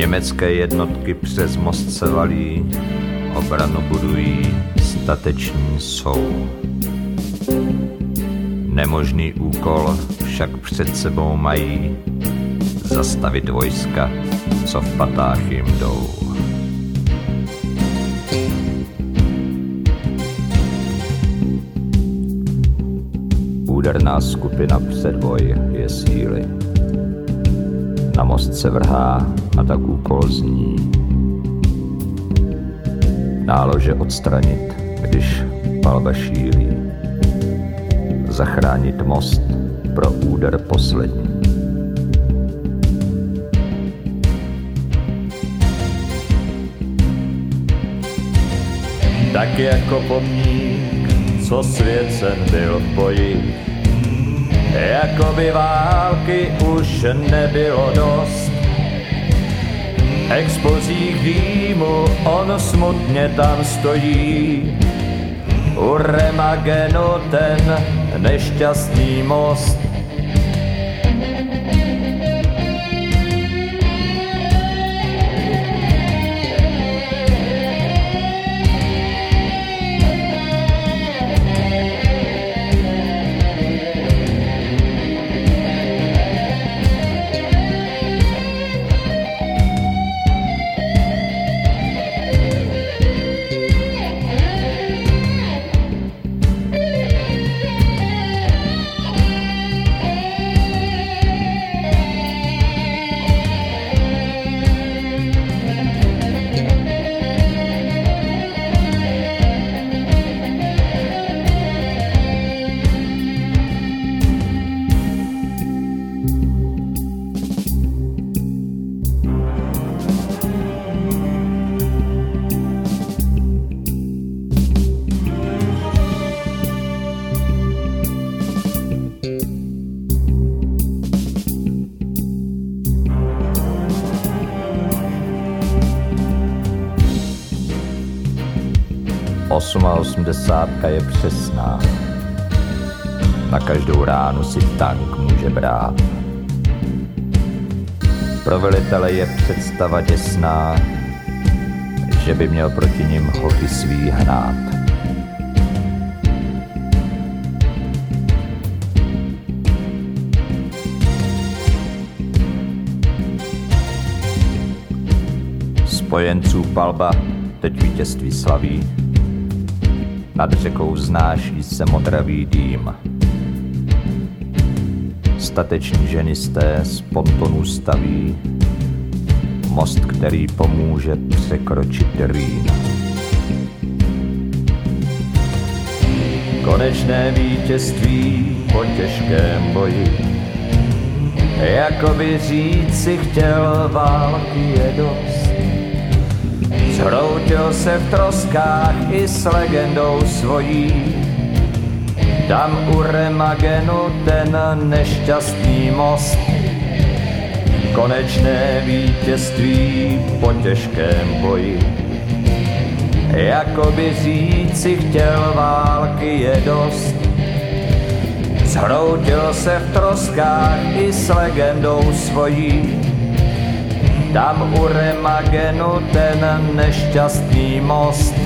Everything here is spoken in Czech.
Německé jednotky přes most se valí, obranu budují, stateční jsou. Nemožný úkol však před sebou mají, zastavit vojska, co v patách jim jdou. Úderná skupina předvoj je síly. Na most se vrhá a tak úkol zní. Nálože odstranit, když palba šílí. Zachránit most pro úder poslední. Tak jako pomník, co svěcen byl v boji, jako by války už nebylo dost. Expozích dýmu on smutně tam stojí, u Remagenu ten nešťastný most. Osmadesátка je přesná. Na každou ránu si tank může brát. Pro velitele je představa děsná, že by měl proti nim hochy svý hnát. Spojenců palba teď vítězství slaví. Nad řekou znáší se modravý dým. Stateční ženisté z pontonů staví most, který pomůže překročit Rýn. Konečné vítězství po těžkém boji, jako by říct si chtěl, války je dost. Zhroutil se v troskách i s legendou svojí, tam u Remagenu ten nešťastný most. Konečné vítězství po těžkém boji, jako by říct si chtěl, války je dost. Zhroutil se v troskách i s legendou svojí, tam u Remagenu ten nešťastný most.